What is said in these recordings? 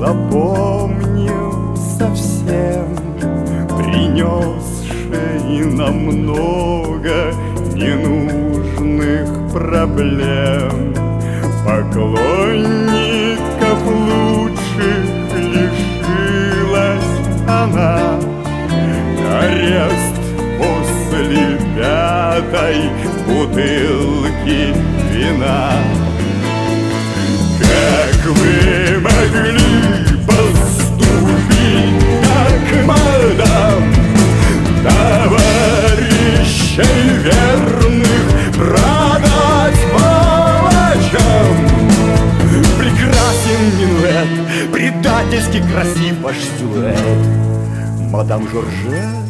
опомнил совсем, принесший нам много ненужных проблем. Поклонников лучших лишилась она, арест после 5-й бутылки вина. Как вы могли поступить так, мадам? Товарищей верных продать палачам? Прекрасен минуэт, предательски красив ваш силуэт. Мадам Жоржет,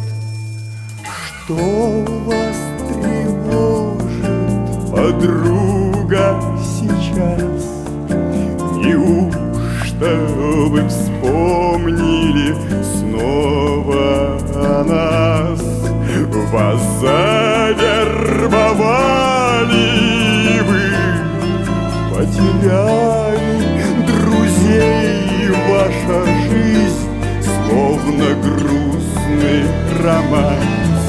что вас тревожит, подруга, сейчас? Неужто вы вспомнили снова о нас? Вас завербовали, вы потеряли друзей, ваша жизнь словно грустный романс.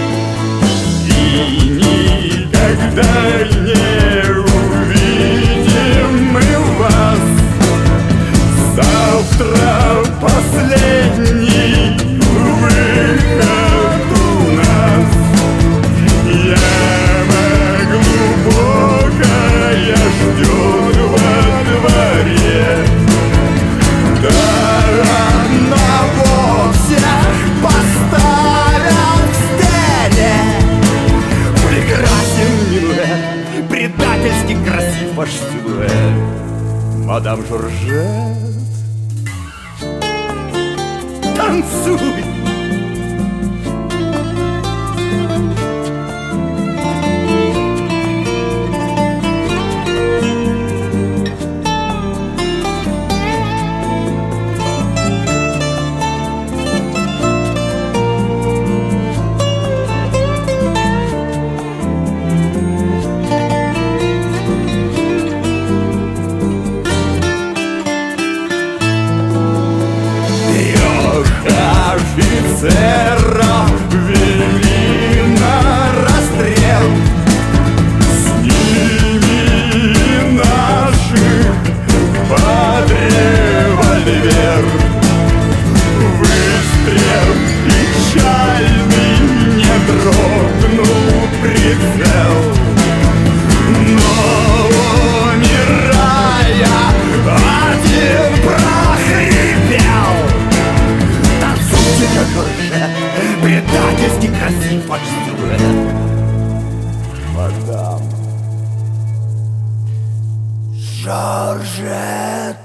И никогда не увидим мы вас. Завтра последний выход у нас. Яма глубокая ждет во дворе. Да, она вовсе поставят к стене. Прекрасен минуэт, предательски красив ваш силуэт. Мадам Жоржет, танцуй! Офицеров вели на расстрел, с ними наших под револьвер. Выстрел печальный, не дрогнул прицел, но умирая один прохрипел: предательски красив ваш силуэт. Мадам Жоржет.